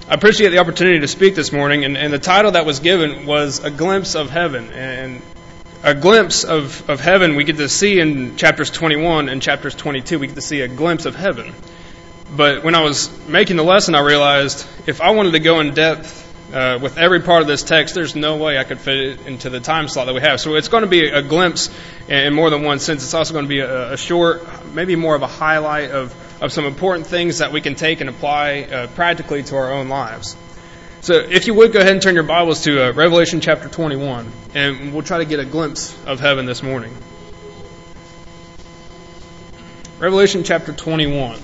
I appreciate the opportunity to speak this morning, and the title that was given was A Glimpse of Heaven. And a glimpse of heaven we get to see in chapters 21 and chapters 22. We get to see a glimpse of heaven. But when I was making the lesson, I realized if I wanted to go in depth with every part of this text, there's no way I could fit it into the time slot that we have. So it's going to be a glimpse in more than one sense. It's also going to be a short, maybe more of a highlight of some important things that we can take and apply practically to our own lives. So if you would, go ahead and turn your Bibles to Revelation chapter 21, and we'll try to get a glimpse of heaven this morning. Revelation chapter 21.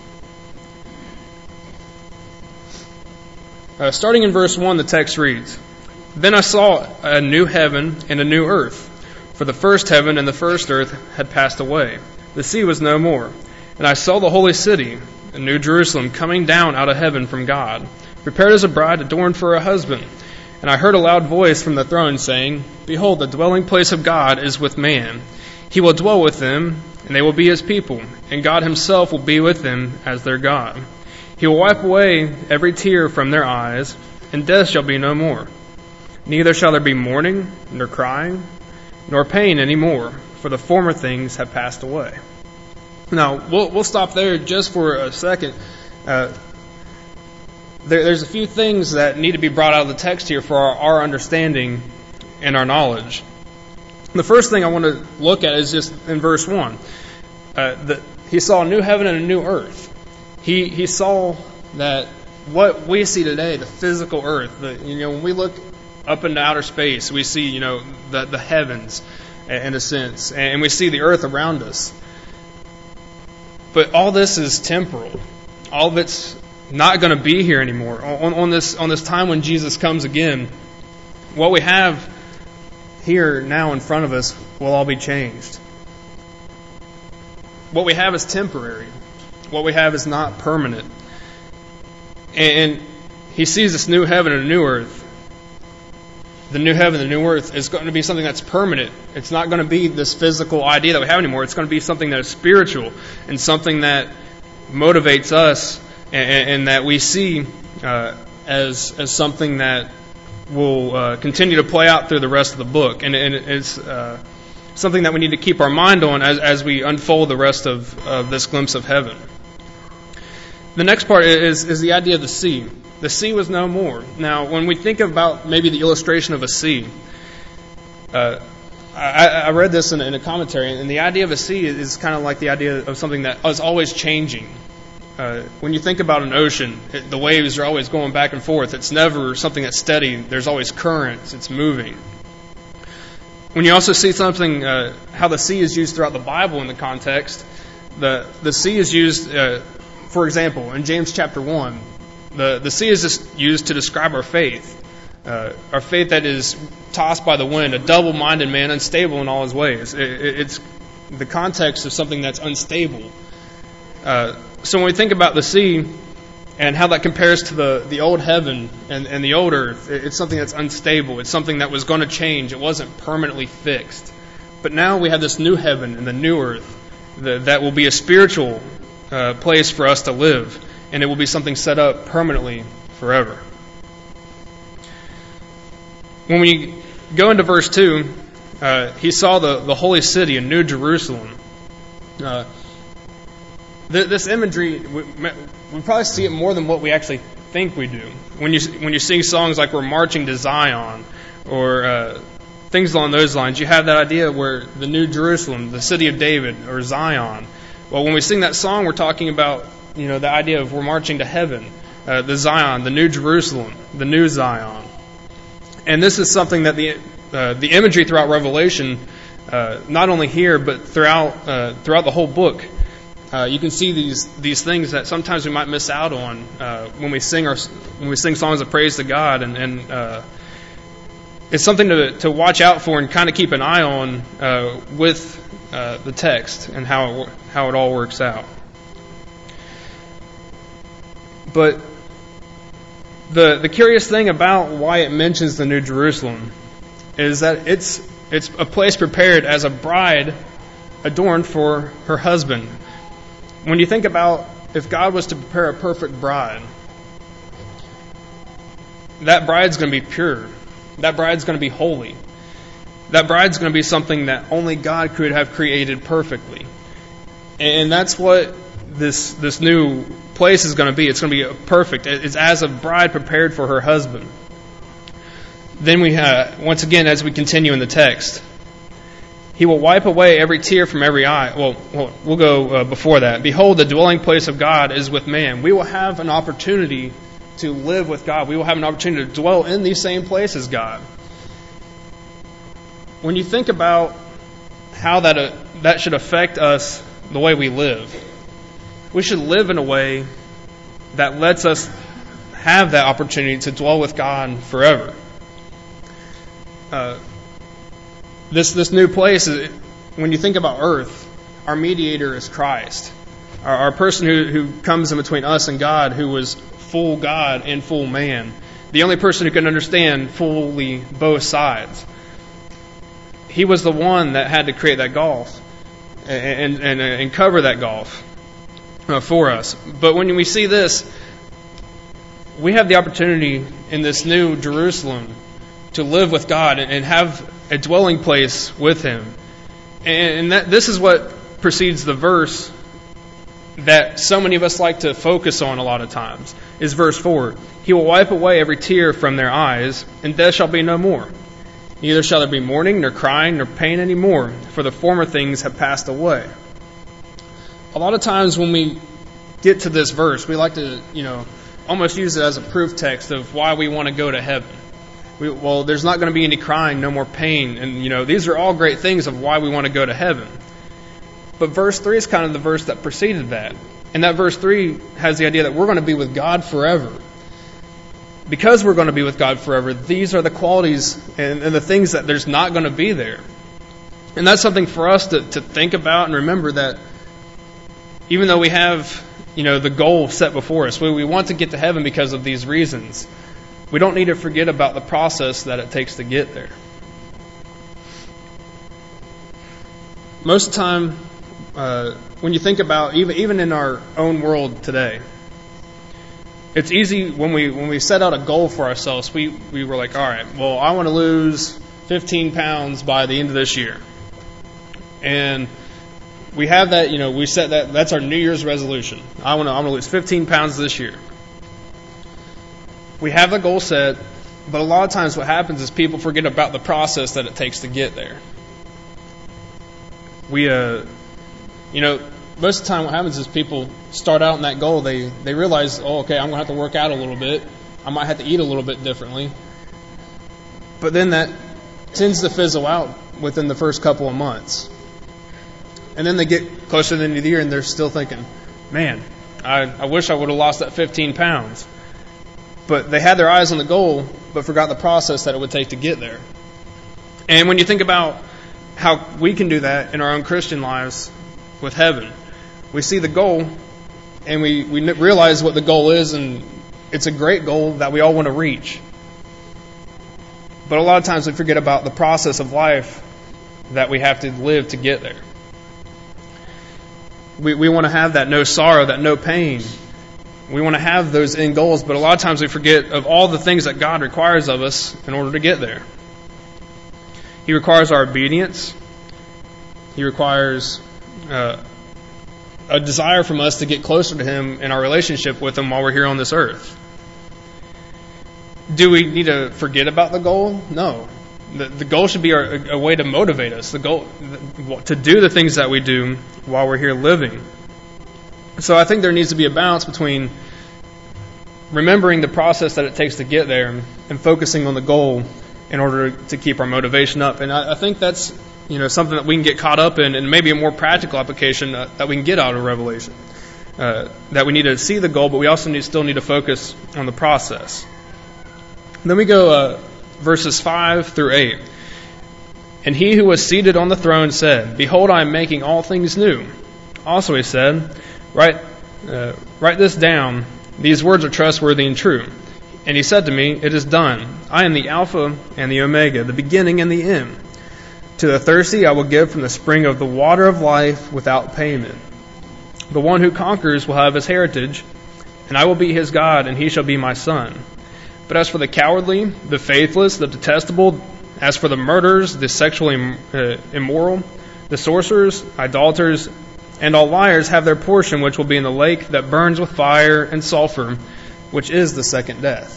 Starting in verse 1, the text reads, "Then I saw a new heaven and a new earth, for the first heaven and the first earth had passed away. The sea was no more. And I saw the holy city, a New Jerusalem, coming down out of heaven from God, prepared as a bride adorned for her husband. And I heard a loud voice from the throne saying, Behold, the dwelling place of God is with man. He will dwell with them, and they will be his people, and God himself will be with them as their God. He will wipe away every tear from their eyes, and death shall be no more. Neither shall there be mourning, nor crying, nor pain any more, for the former things have passed away." Now, we'll stop there just for a second. There's a few things that need to be brought out of the text here for our understanding and our knowledge. The first thing I want to look at is just in verse 1. He saw a new heaven and a new earth. He saw that what we see today, the physical earth, when we look up into outer space, we see, the heavens in a sense, and we see the earth around us. But all this is temporal. All of it's not going to be here anymore. On this time when Jesus comes again, what we have here now in front of us will all be changed. What we have is temporary. What we have is not permanent. And he sees this new heaven and a new earth. The new heaven and the new earth is going to be something that's permanent. It's not going to be this physical idea that we have anymore. It's going to be something that is spiritual and something that motivates us and that we see as something that will continue to play out through the rest of the book. And it's something that we need to keep our mind on as we unfold the rest of this glimpse of heaven. The next part is the idea of the sea. The sea was no more. Now, when we think about maybe the illustration of a sea, I read this in a commentary, and the idea of a sea is kind of like the idea of something that is always changing. When you think about an ocean, the waves are always going back and forth. It's never something that's steady. There's always currents. It's moving. When you also see something, how the sea is used throughout the Bible in the context, the sea is used, for example, in James chapter 1, the sea is just used to describe our faith that is tossed by the wind, a double-minded man, unstable in all his ways. It's the context of something that's unstable. So when we think about the sea and how that compares to the old heaven and the old earth, it's something that's unstable. It's something that was going to change. It wasn't permanently fixed. But now we have this new heaven and the new earth that will be a spiritual place for us to live. And it will be something set up permanently forever. When we go into verse 2, he saw the holy city, a New Jerusalem. This imagery, we probably see it more than what we actually think we do. When you sing songs like "We're Marching to Zion" or things along those lines, you have that idea where the New Jerusalem, the city of David, or Zion. Well, when we sing that song, we're talking about the idea of we're marching to heaven, the Zion, the New Jerusalem, the new Zion. And this is something that the imagery throughout Revelation, not only here but throughout the whole book, you can see these things that sometimes we might miss out on when we sing songs of praise to God, and it's something to watch out for and kind of keep an eye on with the text and how it all works out. But the curious thing about why it mentions the New Jerusalem is that it's a place prepared as a bride adorned for her husband. When you think about if God was to prepare a perfect bride, that bride's going to be pure. That bride's going to be holy. That bride's going to be something that only God could have created perfectly. And that's what this new place is going to be. It's going to be perfect. It's as a bride prepared for her husband. Then we have, once again, as we continue in the text, He will wipe away every tear from every eye. Well, we'll go before that. Behold, the dwelling place of God is with man. We will have an opportunity to live with God. We will have an opportunity to dwell in these same places, God. When you think about how that should affect us, the way we live, we should live in a way that lets us have that opportunity to dwell with God forever. This new place, when you think about earth, our mediator is Christ. Our person who comes in between us and God, who was full God and full man. The only person who can understand fully both sides. He was the one that had to create that gulf and cover that gulf for us. But when we see this, we have the opportunity in this new Jerusalem to live with God and have a dwelling place with Him. And this is what precedes the verse that so many of us like to focus on a lot of times, is verse 4. He will wipe away every tear from their eyes, and death shall be no more. Neither shall there be mourning, nor crying, nor pain any more, for the former things have passed away. A lot of times when we get to this verse, we like to, almost use it as a proof text of why we want to go to heaven. There's not going to be any crying, no more pain, and these are all great things of why we want to go to heaven. But verse 3 is kind of the verse that preceded that. And that verse 3 has the idea that we're going to be with God forever. Because we're going to be with God forever, these are the qualities and the things that there's not going to be there. And that's something for us to think about and remember, that even though we have, the goal set before us, we want to get to heaven because of these reasons, we don't need to forget about the process that it takes to get there. Most of the time, when you think about, even in our own world today, it's easy when we set out a goal for ourselves. We were like, all right, well, I want to lose 15 pounds by the end of this year. And we have that, we set that's our New Year's resolution. I want to lose 15 pounds this year. We have the goal set, but a lot of times what happens is people forget about the process that it takes to get there. Most of the time what happens is people start out in that goal, they realize, I'm going to have to work out a little bit. I might have to eat a little bit differently. But then that tends to fizzle out within the first couple of months. And then they get closer to the end of the year and they're still thinking, man, I wish I would have lost that 15 pounds. But they had their eyes on the goal, but forgot the process that it would take to get there. And when you think about how we can do that in our own Christian lives with heaven, we see the goal and we realize what the goal is, and it's a great goal that we all want to reach. But a lot of times we forget about the process of life that we have to live to get there. We want to have that no sorrow, that no pain. We want to have those end goals, but a lot of times we forget of all the things that God requires of us in order to get there. He requires our obedience. He requires a desire from us to get closer to Him in our relationship with Him while we're here on this earth. Do we need to forget about the goal? No. The goal should be a way to motivate us. The goal to do the things that we do while we're here living. So I think there needs to be a balance between remembering the process that it takes to get there and focusing on the goal in order to keep our motivation up. And I think that's something that we can get caught up in, and maybe a more practical application that we can get out of Revelation. That we need to see the goal, but we also still need to focus on the process. Then we go verses 5 through 8. And he who was seated on the throne said, Behold, I am making all things new. Also he said, Write this down. These words are trustworthy and true. And he said to me, It is done. I am the Alpha and the Omega, the beginning and the end. To the thirsty I will give from the spring of the water of life without payment. The one who conquers will have his heritage, and I will be his God, and he shall be my son. But as for the cowardly, the faithless, the detestable, as for the murderers, the sexually immoral, the sorcerers, idolaters, and all liars have their portion, which will be in the lake that burns with fire and sulfur, which is the second death.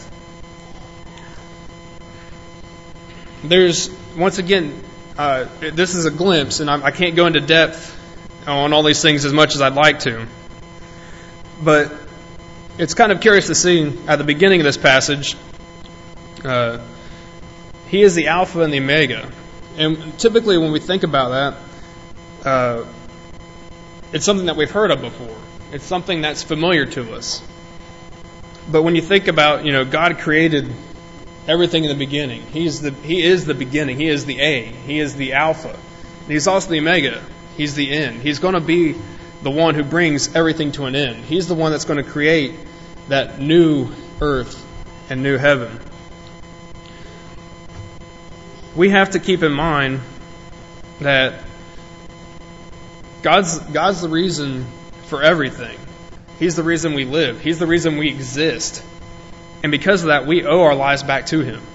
There's, once again, this is a glimpse, and I can't go into depth on all these things as much as I'd like to. But it's kind of curious to see at the beginning of this passage, He is the Alpha and the Omega. And typically when we think about that, it's something that we've heard of before. It's something that's familiar to us. But when you think about, God created everything in the beginning. He is the beginning. He is the A. He is the Alpha. And He's also the Omega. He's the end. He's going to be the one who brings everything to an end. He's the one that's going to create that new earth and new heaven. We have to keep in mind that God's the reason for everything. He's the reason we live. He's the reason we exist. And because of that, we owe our lives back to Him.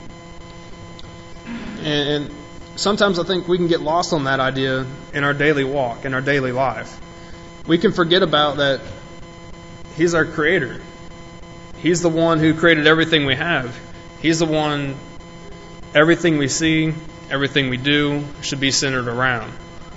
And sometimes I think we can get lost on that idea in our daily walk, in our daily life. We can forget about that He's our Creator. He's the one who created everything we have. He's the one everything we see, everything we do should be centered around.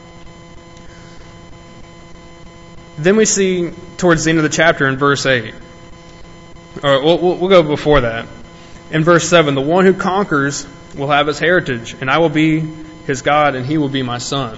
Then we see towards the end of the chapter in verse 8. Or we'll go before that. In verse 7, the one who conquers will have his heritage, and I will be his God, and he will be my son.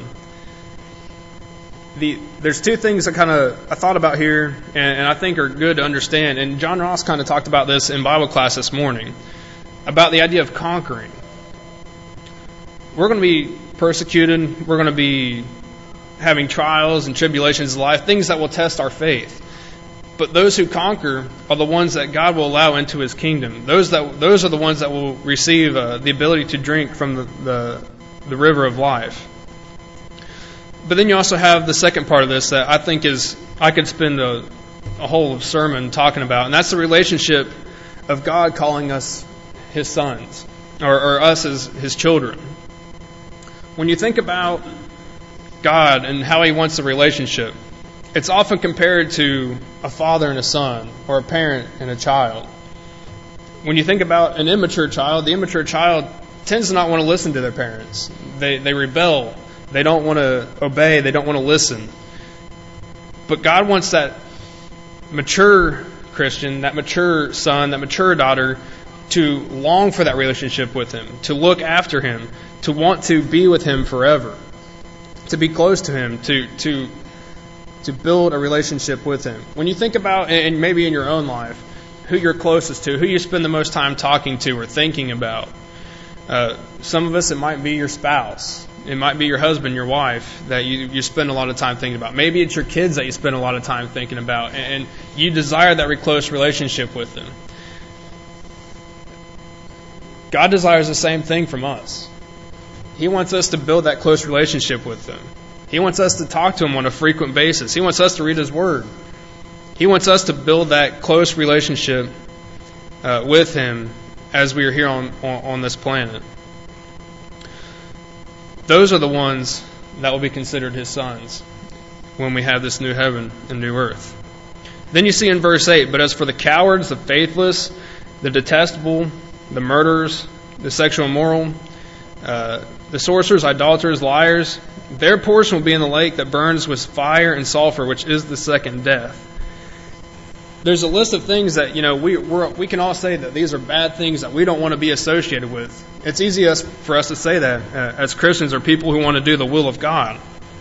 There's two things I thought about here, and I think are good to understand. And John Ross kind of talked about this in Bible class this morning, about the idea of conquering. We're going to be persecuted. We're going to be having trials and tribulations in life, things that will test our faith. But those who conquer are the ones that God will allow into His kingdom. Those are the ones that will receive the ability to drink from the river of life. But then you also have the second part of this that I think I could spend a whole sermon talking about, and that's the relationship of God calling us His sons, or us as His children. When you think about God and how He wants the relationship, it's often compared to a father and a son, or a parent and a child. When you think about an immature child, the immature child tends to not want to listen to their parents. They rebel. They don't want to obey. They don't want to listen. But God wants that mature Christian, that mature son, that mature daughter to long for that relationship with Him, to look after Him, to want to be with Him forever, to be close to Him, to build a relationship with Him. When you think about, and maybe in your own life, who you're closest to, who you spend the most time talking to or thinking about. Some of us, it might be your spouse. It might be your husband, your wife, that you spend a lot of time thinking about. Maybe it's your kids that you spend a lot of time thinking about, and you desire that close relationship with them. God desires the same thing from us. He wants us to build that close relationship with Him. He wants us to talk to Him on a frequent basis. He wants us to read His Word. He wants us to build that close relationship with Him as we are here on this planet. Those are the ones that will be considered His sons when we have this new heaven and new earth. Then you see in verse 8, but as for the cowards, the faithless, the detestable, the murderers, the sexual immoral, the sorcerers, idolaters, liars, their portion will be in the lake that burns with fire and sulfur, which is the second death. There's a list of things that we can all say that these are bad things that we don't want to be associated with. It's easy for us to say that as Christians or people who want to do the will of God.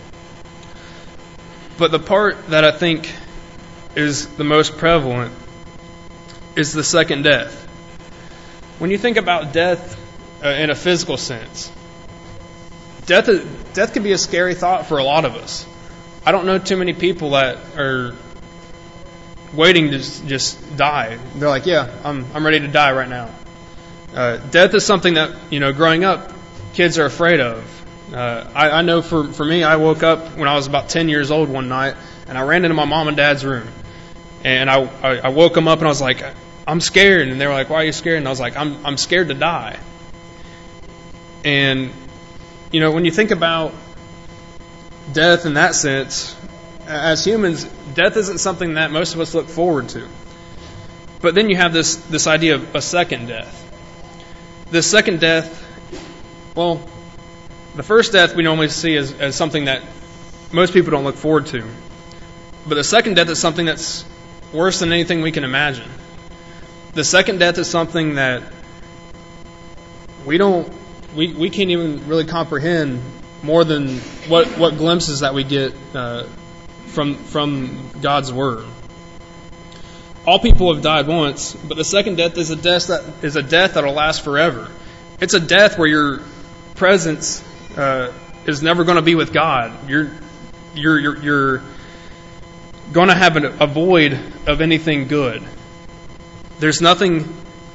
But the part that I think is the most prevalent is the second death. When you think about death in a physical sense, death can be a scary thought for a lot of us. I don't know too many people that are waiting to just die. They're like, yeah, I'm ready to die right now. Death is something that, growing up, kids are afraid of. I know for me, I woke up when I was about 10 years old one night, and I ran into my mom and dad's room. And I woke them up, and I was like, I'm scared. And they were like, why are you scared? And I was like, I'm scared to die. And, when you think about death in that sense, as humans, death isn't something that most of us look forward to. But then you have this idea of a second death. This second death, well, the first death we normally see as something that most people don't look forward to. But the second death is something that's worse than anything we can imagine. The second death is something that we can't even really comprehend more than what glimpses that we get from God's Word. All people have died once, but the second death is a death that'll last forever. It's a death where your presence is never going to be with God. You're going to have a void of anything good. There's nothing.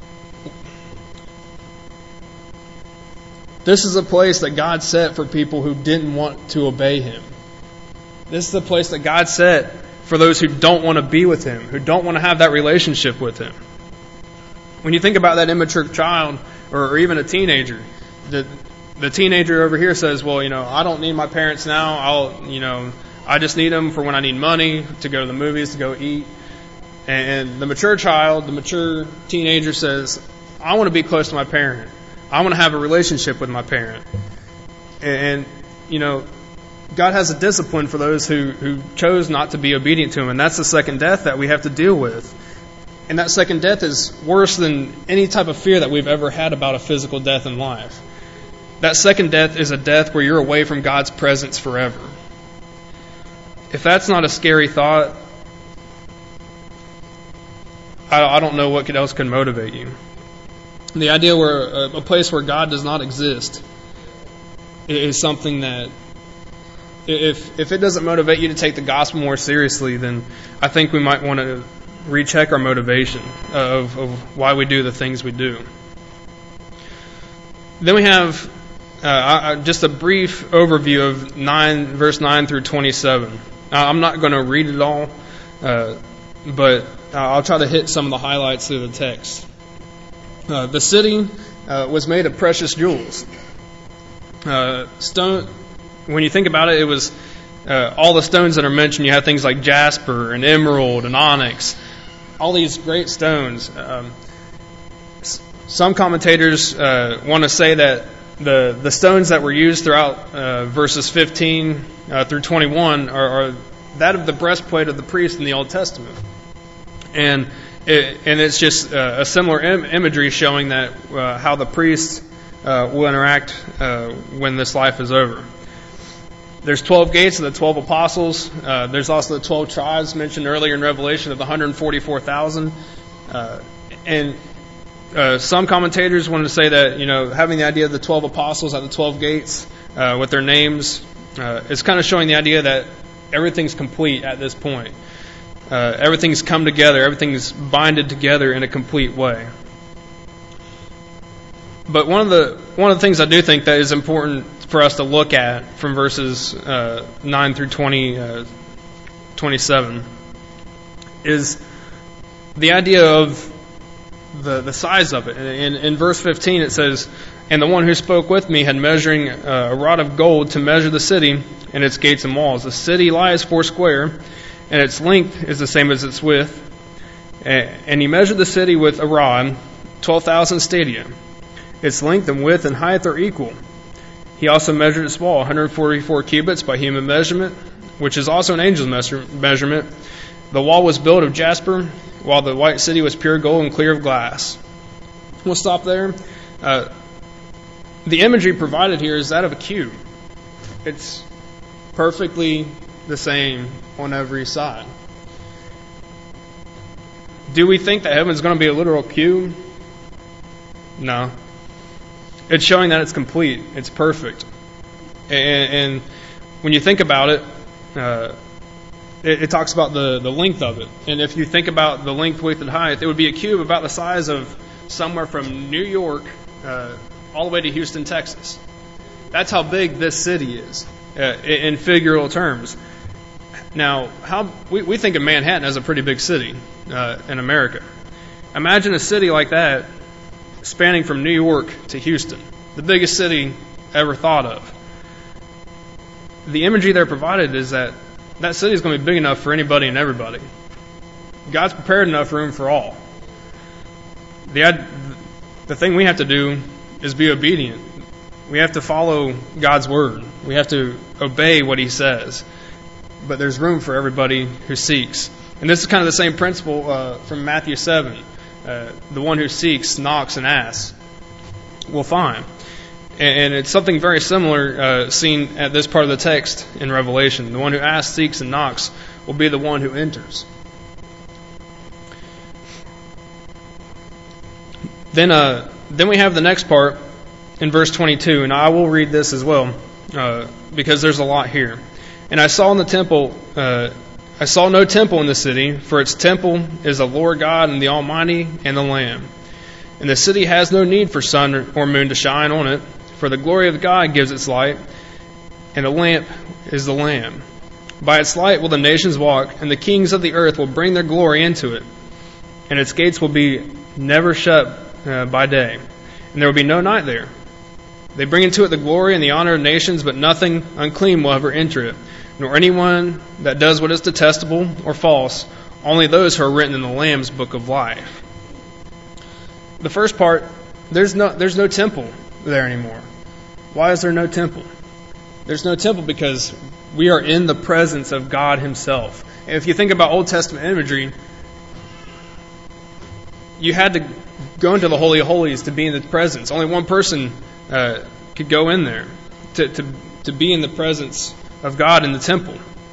This is a place that God set for people who didn't want to obey Him. This is the place that God set for those who don't want to be with Him, who don't want to have that relationship with Him. When you think about that immature child or even a teenager, the teenager over here says, well, I don't need my parents now. I just need them for when I need money, to go to the movies, to go eat. And the mature child, the mature teenager says, I want to be close to my parent. I want to have a relationship with my parent. And God has a discipline for those who chose not to be obedient to Him. And that's the second death that we have to deal with. And that second death is worse than any type of fear that we've ever had about a physical death in life. That second death is a death where you're away from God's presence forever. If that's not a scary thought, I don't know what else can motivate you. The idea where a place where God does not exist is something that, if it doesn't motivate you to take the gospel more seriously, then I think we might want to recheck our motivation of why we do the things we do. Then we have just a brief overview of verse 9 through 27. I'm not going to read it all, but I'll try to hit some of the highlights through the text. The city was made of precious jewels. Stone. When you think about it, it was all the stones that are mentioned. You have things like jasper and emerald and onyx, all these great stones. Some commentators want to say that the stones that were used throughout verses 15 through 21 are that of the breastplate of the priest in the Old Testament. And it's just a similar imagery showing that how the priest will interact when this life is over. There's 12 gates of the 12 apostles. There's also the 12 tribes mentioned earlier in Revelation of the 144,000. And some commentators want to say that, having the idea of the 12 apostles at the 12 gates with their names is kind of showing the idea that everything's complete at this point. Everything's come together. Everything's binded together in a complete way. But one of the things I do think that is important for us to look at from verses 9 through 27 is the idea of the size of it. In verse 15 it says, "And the one who spoke with me had measuring a rod of gold to measure the city and its gates and walls. The city lies 4 square, and its length is the same as its width. And he measured the city with a rod, 12,000 stadia. Its length and width and height are equal. He also measured its wall, 144 cubits by human measurement, which is also an angel's measurement. The wall was built of jasper, while the white city was pure gold and clear of glass." We'll stop there. The imagery provided here is that of a cube. It's perfectly the same on every side. Do we think that heaven's going to be a literal cube? No. It's showing that it's complete. It's perfect. And when you think about it, it talks about the length of it. And if you think about the length, width, and height, it would be a cube about the size of somewhere from New York all the way to Houston, Texas. That's how big this city is in figural terms. Now, we think of Manhattan as a pretty big city in America. Imagine a city like that spanning from New York to Houston, the biggest city ever thought of. The imagery they're provided is that city is going to be big enough for anybody and everybody. God's prepared enough room for all. The thing we have to do is be obedient. We have to follow God's word. We have to obey what He says. But there's room for everybody who seeks. And this is kind of the same principle from Matthew 7. The one who seeks, knocks, and asks will find. And it's something very similar seen at this part of the text in Revelation. The one who asks, seeks, and knocks will be the one who enters. Then we have the next part in verse 22, and I will read this as well because there's a lot here. And I saw no temple in the city, for its temple is the Lord God and the Almighty and the Lamb. And the city has no need for sun or moon to shine on it, for the glory of God gives its light, and the lamp is the Lamb. By its light will the nations walk, and the kings of the earth will bring their glory into it. And its gates will be never shut by day, and there will be no night there. They bring into it the glory and the honor of nations, but nothing unclean will ever enter it, nor anyone that does what is detestable or false, only those who are written in the Lamb's book of life. The first part, there's no temple there anymore. Why is there no temple? There's no temple because we are in the presence of God Himself. And if you think about Old Testament imagery, you had to go into the Holy of Holies to be in the presence. Only one person could go in there to be in the presence of God in the temple.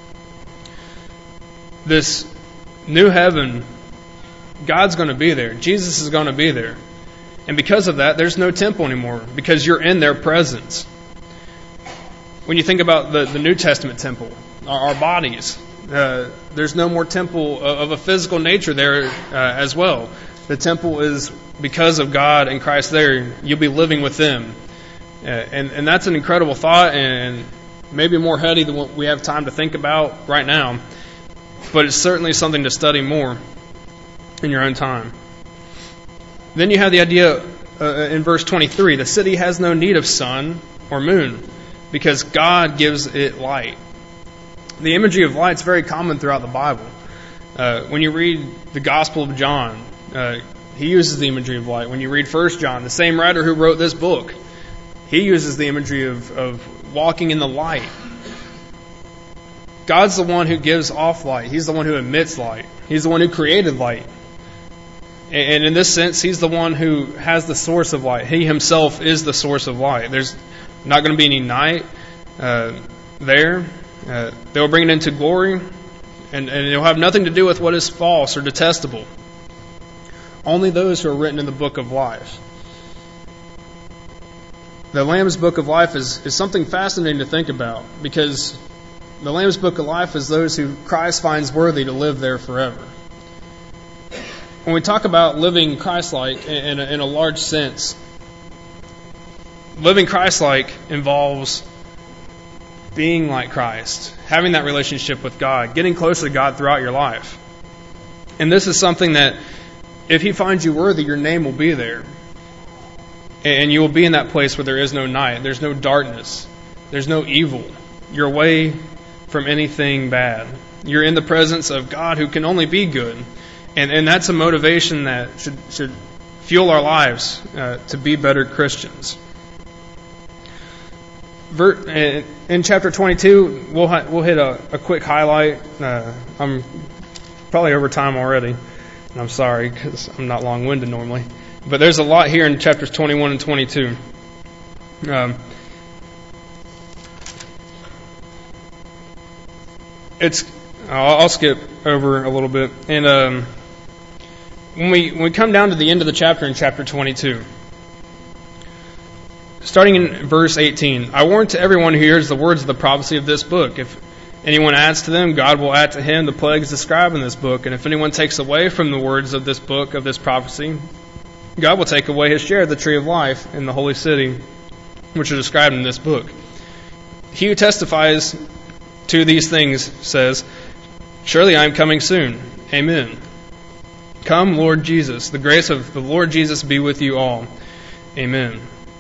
This new heaven, God's going to be there. Jesus is going to be there. And because of that, there's no temple anymore because you're in their presence. When you think about the New Testament temple, our bodies, there's no more temple of a physical nature there as well. The temple is because of God and Christ there. You'll be living with them. And that's an incredible thought and maybe more heady than what we have time to think about right now. But it's certainly something to study more in your own time. Then you have the idea in verse 23, the city has no need of sun or moon because God gives it light. The imagery of light is very common throughout the Bible. When you read the Gospel of John, he uses the imagery of light. When you read 1 John, the same writer who wrote this book, he uses the imagery of walking in the light. God's the one who gives off light. He's the one who emits light. He's the one who created light. And in this sense, He's the one who has the source of light. He Himself is the source of light. There's not going to be any night there. They will bring it into glory, and it will have nothing to do with what is false or detestable. Only those who are written in the book of life. The Lamb's book of life is something fascinating to think about because the Lamb's book of life is those who Christ finds worthy to live there forever. When we talk about living Christ-like in a large sense, living Christ-like involves being like Christ, having that relationship with God, getting close to God throughout your life. And this is something that if He finds you worthy, your name will be there. And you will be in that place where there is no night, there's no darkness, there's no evil. You're away from anything bad. You're in the presence of God who can only be good. And that's a motivation that should fuel our lives to be better Christians. In chapter 22, we'll hit a quick highlight. I'm probably over time already, and I'm sorry because I'm not long-winded normally. But there's a lot here in chapters 21 and 22. I'll skip over a little bit. And when we come down to the end of the chapter in chapter 22, starting in verse 18, I warn to everyone who hears the words of the prophecy of this book. If anyone adds to them, God will add to him the plagues described in this book. And if anyone takes away from the words of this book, of this prophecy, God will take away his share of the tree of life in the holy city, which are described in this book. He who testifies to these things says, surely I am coming soon. Amen. Come, Lord Jesus. The grace of the Lord Jesus be with you all. Amen.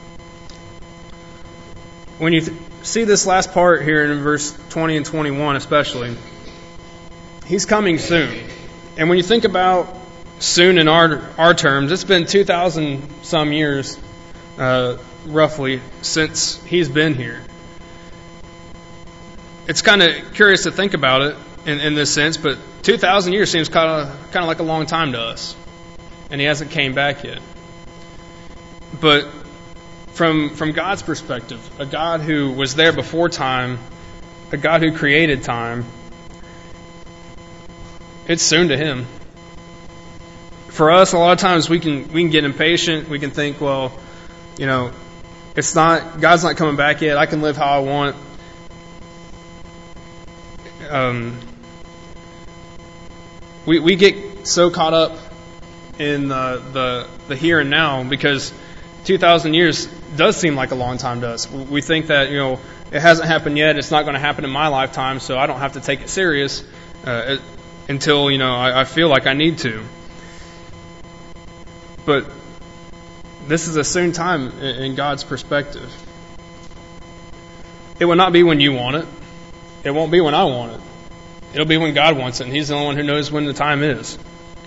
When you see this last part here in verse 20 and 21 especially, He's coming soon. And when you think about soon in our terms, it's been 2,000 some years, roughly, since He's been here. It's kind of curious to think about it in this sense, but 2,000 years seems kind of like a long time to us, and He hasn't came back yet. But from God's perspective, a God who was there before time, a God who created time, it's soon to Him. For us, a lot of times we can get impatient. We can think, well, God's not coming back yet. I can live how I want. We get so caught up in the here and now because 2,000 years does seem like a long time to us. We think that it hasn't happened yet. It's not going to happen in my lifetime, so I don't have to take it serious until I feel like I need to. But this is a soon time in God's perspective. It will not be when you want it. It won't be when I want it. It'll be when God wants it, and He's the only one who knows when the time is.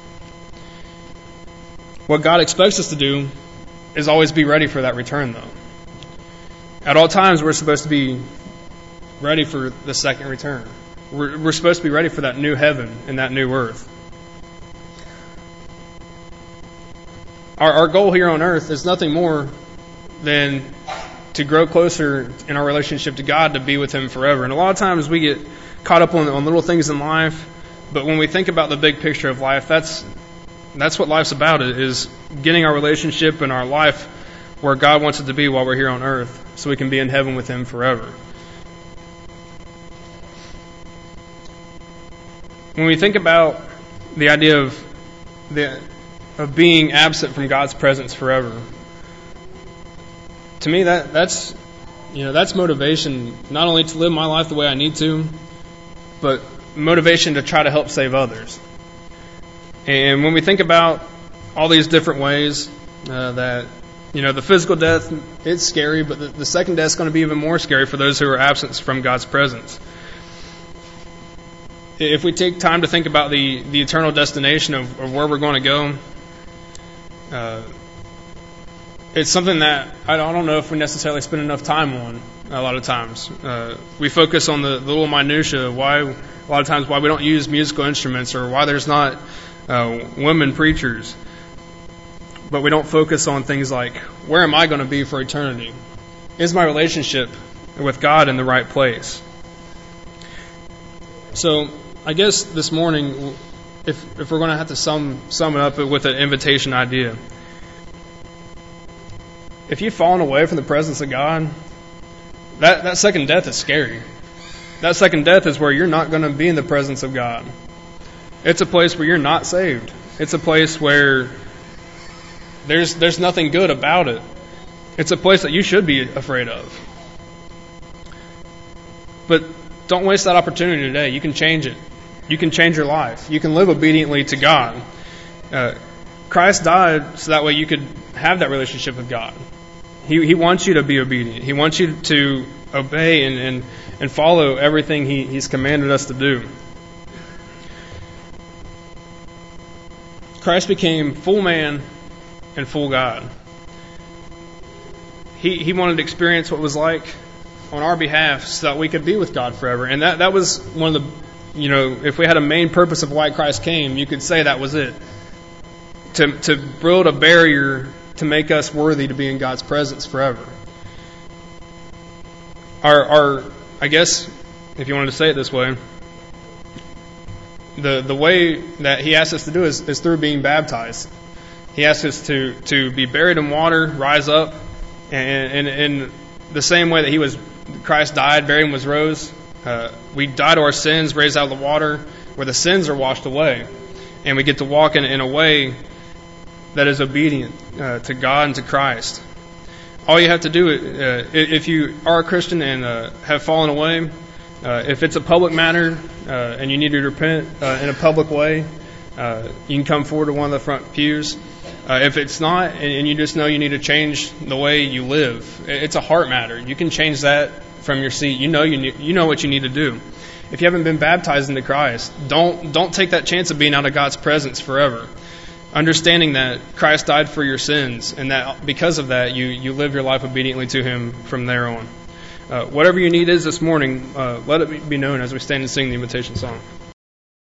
What God expects us to do is always be ready for that return, though. At all times, we're supposed to be ready for the second return. We're supposed to be ready for that new heaven and that new earth. Our goal here on earth is nothing more than to grow closer in our relationship to God, to be with Him forever. And a lot of times we get caught up on little things in life, but when we think about the big picture of life, that's what life's about, is getting our relationship and our life where God wants it to be while we're here on earth, so we can be in heaven with Him forever. When we think about the idea of being absent from God's presence forever, to me that's motivation, not only to live my life the way I need to, but motivation to try to help save others. And when we think about all these different ways that the physical death, it's scary, but the second death is going to be even more scary for those who are absent from God's presence. If we take time to think about the eternal destination of where we're going to go, it's something that I don't know if we necessarily spend enough time on a lot of times. We focus on the little minutiae, why a lot of times why we don't use musical instruments or why there's not women preachers. But we don't focus on things like, where am I going to be for eternity? Is my relationship with God in the right place? So I guess this morning, if we're going to have to sum it up with an invitation idea, if you've fallen away from the presence of God, that second death is scary. That second death is where you're not going to be in the presence of God. It's a place where you're not saved. It's a place where there's nothing good about it. It's a place that you should be afraid of. But don't waste that opportunity today. You can change it. You can change your life. You can live obediently to God. Christ died so that way you could have that relationship with God. He wants you to be obedient. He wants you to obey and follow everything He's commanded us to do. Christ became full man and full God. He wanted to experience what it was like on our behalf so that we could be with God forever. And that was one of the, if we had a main purpose of why Christ came, you could say that was it. To build a barrier to make us worthy to be in God's presence forever. I guess, if you wanted to say it this way, the way that He asks us to do is through being baptized. He asks us to be buried in water, rise up, and in the same way that Christ died, buried, and was rose, we die to our sins, raised out of the water, where the sins are washed away, and we get to walk in a way that is obedient to God and to Christ. All you have to do, if you are a Christian and have fallen away, if it's a public matter and you need to repent in a public way, You can come forward to one of the front pews. If it's not, and you just know you need to change the way you live, it's a heart matter. You can change that from your seat. You know what you need to do. If you haven't been baptized into Christ, don't take that chance of being out of God's presence forever. Understanding that Christ died for your sins, and that because of that, you live your life obediently to Him from there on. Whatever your need is this morning, let it be known as we stand and sing the invitation song.